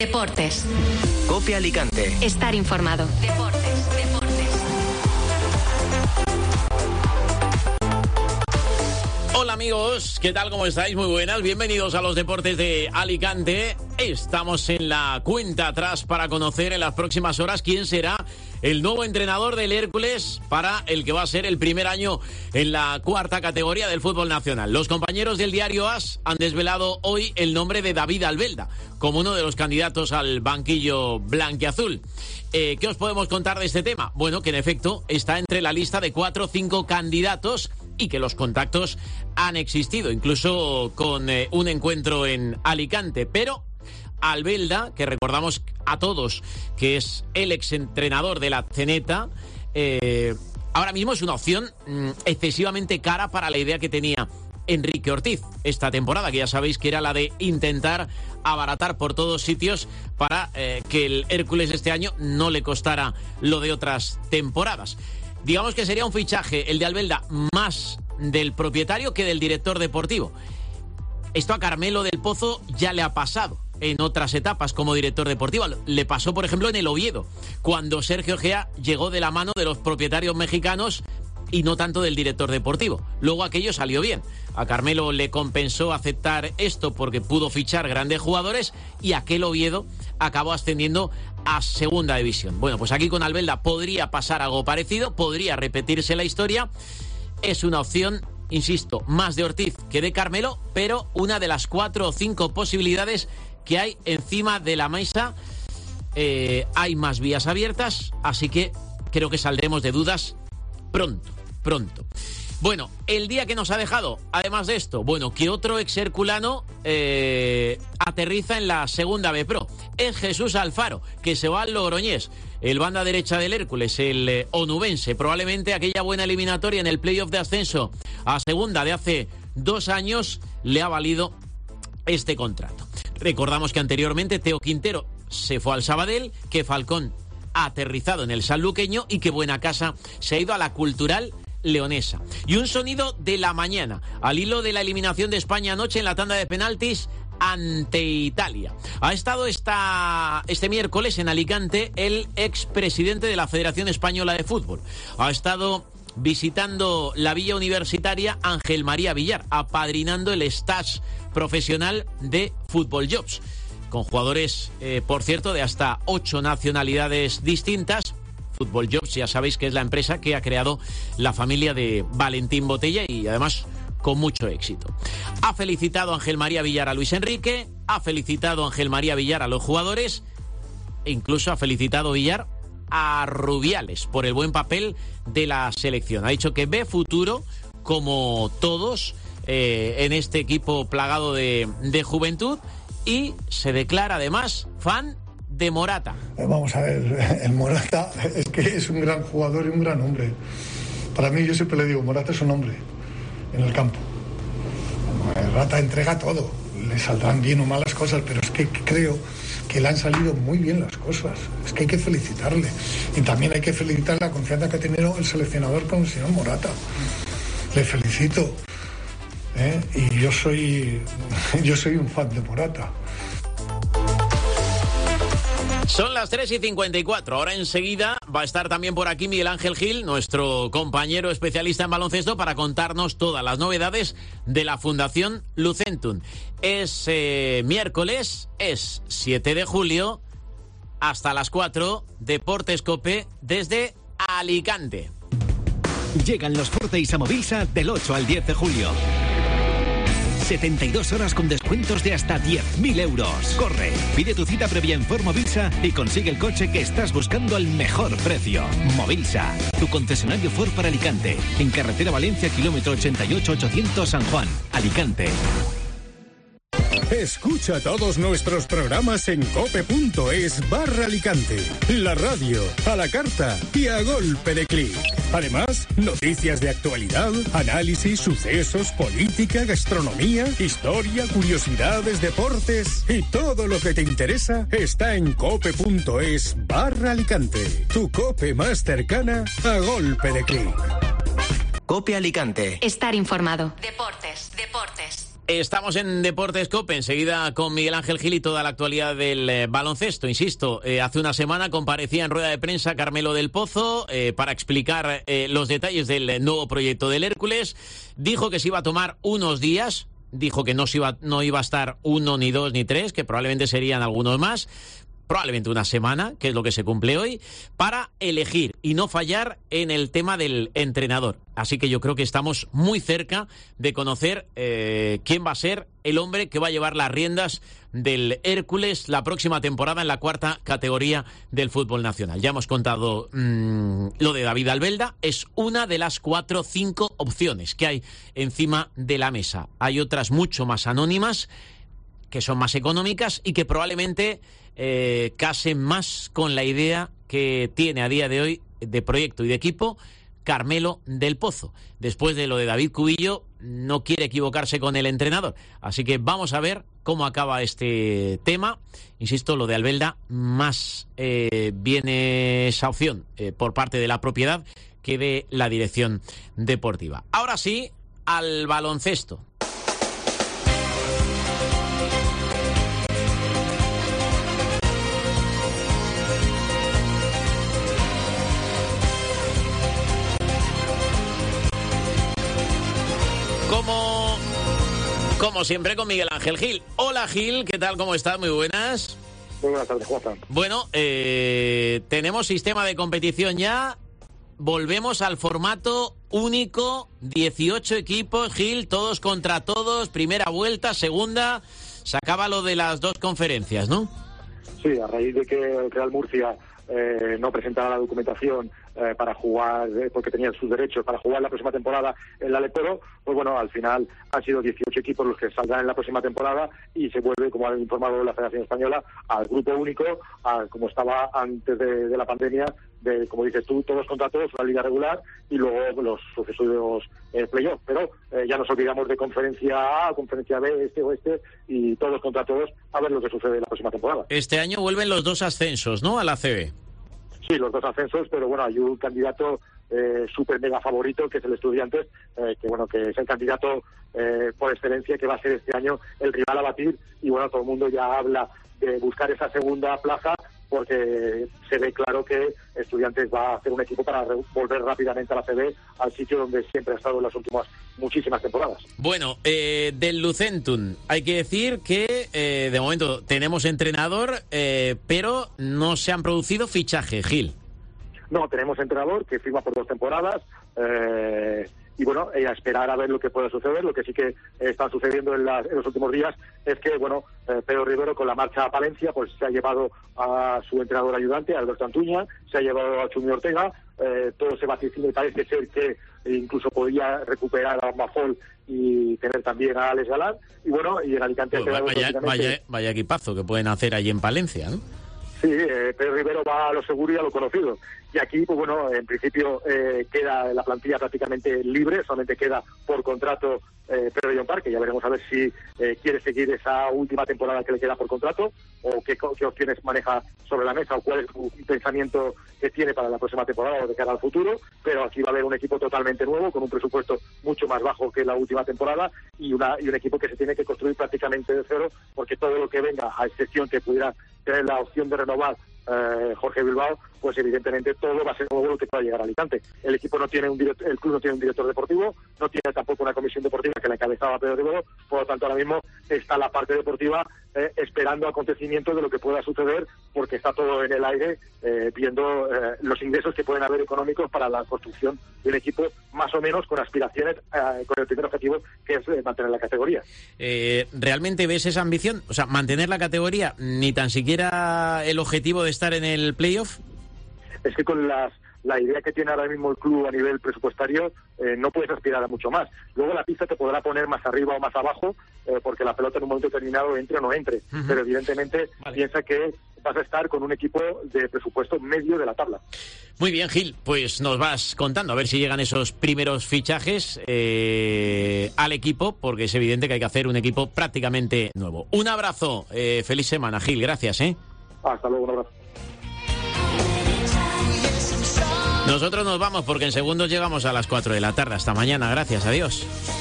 Deportes. COPE Alicante. Estar informado. Deportes. Hola amigos, ¿qué tal? ¿Cómo estáis? Muy buenas, bienvenidos a los Deportes de Alicante. Estamos en la cuenta atrás para conocer en las próximas horas quién será el nuevo entrenador del Hércules para el que va a ser el primer año en la cuarta categoría del fútbol nacional. Los compañeros del diario AS han desvelado hoy el nombre de David Albelda como uno de los candidatos al banquillo blanquiazul. ¿Qué os podemos contar de este tema? Bueno, que en efecto está entre la lista de 4 o 5 candidatos y que los contactos han existido, incluso con un encuentro en Alicante, pero Albelda, que recordamos a todos que es el exentrenador de la Zeneta, ahora mismo es una opción excesivamente cara para la idea que tenía Enrique Ortiz esta temporada, que ya sabéis que era la de intentar abaratar por todos sitios para que el Hércules este año no le costara lo de otras temporadas. Digamos que sería un fichaje, el de Albelda, más del propietario que del director deportivo. Esto a Carmelo del Pozo ya le ha pasado en otras etapas como director deportivo. Le pasó, por ejemplo, en el Oviedo, cuando Sergio Gea llegó de la mano de los propietarios mexicanos y no tanto del director deportivo. Luego aquello salió bien. A Carmelo le compensó aceptar esto porque pudo fichar grandes jugadores y aquel Oviedo acabó ascendiendo a segunda división. Bueno, pues aquí con Albelda podría pasar algo parecido, podría repetirse la historia. Es una opción, insisto, más de Ortiz que de Carmelo, pero una de las 4 o 5 posibilidades que hay encima de la mesa. Hay más vías abiertas, así que creo que saldremos de dudas pronto. Bueno, el día que nos ha dejado, además de esto, bueno, que otro exherculano aterriza en la segunda B Pro. Es Jesús Alfaro, que se va al Logroñés, el banda derecha del Hércules, el onubense. Probablemente aquella buena eliminatoria en el playoff de ascenso a segunda de hace 2 años le ha valido este contrato. Recordamos que anteriormente Teo Quintero se fue al Sabadell, que Falcón ha aterrizado en el sanluqueño y que Buenacasa se ha ido a la Cultural leonesa. Y un sonido de la mañana, al hilo de la eliminación de España anoche en la tanda de penaltis ante Italia. Ha estado este miércoles en Alicante el expresidente de la Federación Española de Fútbol. Ha estado visitando la Villa Universitaria Ángel María Villar, apadrinando el stage profesional de Fútbol Jobs, con jugadores, por cierto, de hasta 8 nacionalidades distintas. Fútbol Jobs, ya sabéis que es la empresa que ha creado la familia de Valentín Botella y además con mucho éxito. Ha felicitado Ángel María Villar a Luis Enrique, ha felicitado Ángel María Villar a los jugadores e incluso ha felicitado Villar a Rubiales por el buen papel de la selección. Ha dicho que ve futuro, como todos, en este equipo plagado de juventud, y se declara además fan de Morata. Vamos a ver, el Morata es que es un gran jugador y un gran hombre. Para mí, yo siempre le digo, Morata es un hombre en el campo. Morata entrega todo, le saldrán bien o malas cosas, pero es que creo que le han salido muy bien las cosas. Es que hay que felicitarle. Y también hay que felicitar la confianza que ha tenido el seleccionador con el señor Morata. Le felicito. Y yo soy un fan de Morata. Son las 3:54. Ahora enseguida va a estar también por aquí Miguel Ángel Gil, nuestro compañero especialista en baloncesto, para contarnos todas las novedades de la Fundación Lucentum. Es miércoles, es 7 de julio, hasta las 4, Deportes COPE desde Alicante. Llegan los Fordays a Movilsa del 8 al 10 de julio. 72 horas con descuentos de hasta 10.000 euros. Corre, pide tu cita previa en Ford Movilsa y consigue el coche que estás buscando al mejor precio. Movilsa, tu concesionario Ford para Alicante. En carretera Valencia, kilómetro 88-800 San Juan, Alicante. Escucha todos nuestros programas en cope.es/Alicante. La radio, a la carta y a golpe de clic. Además, noticias de actualidad, análisis, sucesos, política, gastronomía, historia, curiosidades, deportes y todo lo que te interesa está en cope.es/Alicante. Tu cope más cercana a golpe de clic. COPE Alicante. Estar informado. Deportes. Estamos en Deportes COPE, enseguida con Miguel Ángel Gil y toda la actualidad del baloncesto. Insisto, hace una semana comparecía en rueda de prensa Carmelo del Pozo para explicar los detalles del nuevo proyecto del Hércules. Dijo que se iba a tomar unos días, dijo que no iba a estar 1, ni 2, ni 3, que probablemente serían algunos más. Probablemente una semana, que es lo que se cumple hoy, para elegir y no fallar en el tema del entrenador. Así que yo creo que estamos muy cerca de conocer quién va a ser el hombre que va a llevar las riendas del Hércules la próxima temporada en la 4ª categoría del fútbol nacional. Ya hemos contado lo de David Albelda. Es una de las 4 o 5 opciones que hay encima de la mesa. Hay otras mucho más anónimas, que son más económicas y que probablemente casen más con la idea que tiene a día de hoy de proyecto y de equipo Carmelo del Pozo. Después de lo de David Cubillo, no quiere equivocarse con el entrenador. Así que vamos a ver cómo acaba este tema. Insisto, lo de Albelda, más viene esa opción por parte de la propiedad que de la dirección deportiva. Ahora sí, al baloncesto. Como siempre, con Miguel Ángel Gil. Hola, Gil, ¿qué tal? ¿Cómo estás? Muy buenas. Muy buenas tardes, Juan. Bueno, tenemos sistema de competición ya. Volvemos al formato único, 18 equipos, Gil, todos contra todos, primera vuelta, segunda. Se acaba lo de las 2 conferencias, ¿no? Sí, a raíz de que el Real Murcia no presentara la documentación para jugar, porque tenían sus derechos para jugar la próxima temporada en la Leporo, pues bueno, al final han sido 18 equipos los que saldrán en la próxima temporada y se vuelve, como ha informado la Federación Española, al grupo único, como estaba antes de la pandemia, de, como dices tú, todos contra todos, una liga regular y luego los sucesivos playoffs. Pero ya nos olvidamos de conferencia A, conferencia B, este, oeste y todos contra todos, a ver lo que sucede en la próxima temporada. Este año vuelven los 2 ascensos, ¿no?, a la ACB. Sí, los 2 ascensos, pero bueno, hay un candidato súper mega favorito, que es el Estudiantes, que es el candidato por excelencia, que va a ser este año el rival a batir, y bueno, todo el mundo ya habla de buscar esa segunda plaza, porque se ve claro que Estudiantes va a hacer un equipo para volver rápidamente a la CB, al sitio donde siempre ha estado en las últimas muchísimas temporadas. Bueno, del Lucentum, hay que decir que de momento tenemos entrenador, pero no se han producido fichajes, Gil. No, tenemos entrenador que firma por 2 temporadas, y bueno, a esperar a ver lo que pueda suceder. Lo que sí que está sucediendo en los últimos días es que, bueno, Pedro Rivero, con la marcha a Palencia, pues se ha llevado a su entrenador ayudante, Alberto Antuña, se ha llevado a Chumi Ortega, todo se vaticina y parece ser que incluso podía recuperar a Mafol y tener también a Alex Galán, y bueno, y en Alicante pues vaya equipazo que pueden hacer allí en Palencia, ¿no? Sí, Pedro Rivero va a lo seguro y a lo conocido. Y aquí, pues bueno, en principio queda la plantilla prácticamente libre, solamente queda por contrato Pedro Llompar, que ya veremos a ver si quiere seguir esa última temporada que le queda por contrato, o qué opciones maneja sobre la mesa, o cuál es su pensamiento que tiene para la próxima temporada o de cara al futuro. Pero aquí va a haber un equipo totalmente nuevo, con un presupuesto mucho más bajo que la última temporada, y un equipo que se tiene que construir prácticamente de cero, porque todo lo que venga, a excepción que pudiera tener la opción de renovar Jorge Bilbao, pues evidentemente todo va a ser nuevo lo que pueda llegar a Alicante. El equipo no tiene el club no tiene un director deportivo, no tiene tampoco una comisión deportiva que la encabezaba Pedro Rivero, por lo tanto ahora mismo está la parte deportiva esperando acontecimientos de lo que pueda suceder, porque está todo en el aire, viendo los ingresos que pueden haber económicos para la construcción de un equipo más o menos con aspiraciones, con el primer objetivo, que es mantener la categoría. ¿Realmente ves esa ambición? O sea, mantener la categoría, ni tan siquiera el objetivo de estar en el playoff. Es que con la idea que tiene ahora mismo el club a nivel presupuestario, no puedes aspirar a mucho más. Luego la pista te podrá poner más arriba o más abajo, porque la pelota en un momento determinado entre o no entre. Pero evidentemente piensa que vas a estar con un equipo de presupuesto medio de la tabla. Muy bien, Gil, pues nos vas contando a ver si llegan esos primeros fichajes al equipo, porque es evidente que hay que hacer un equipo prácticamente nuevo. Un abrazo, feliz semana, Gil, gracias. Hasta luego, un abrazo. Nosotros nos vamos porque en segundos llegamos a las 4 de la tarde. Hasta mañana, gracias, adiós.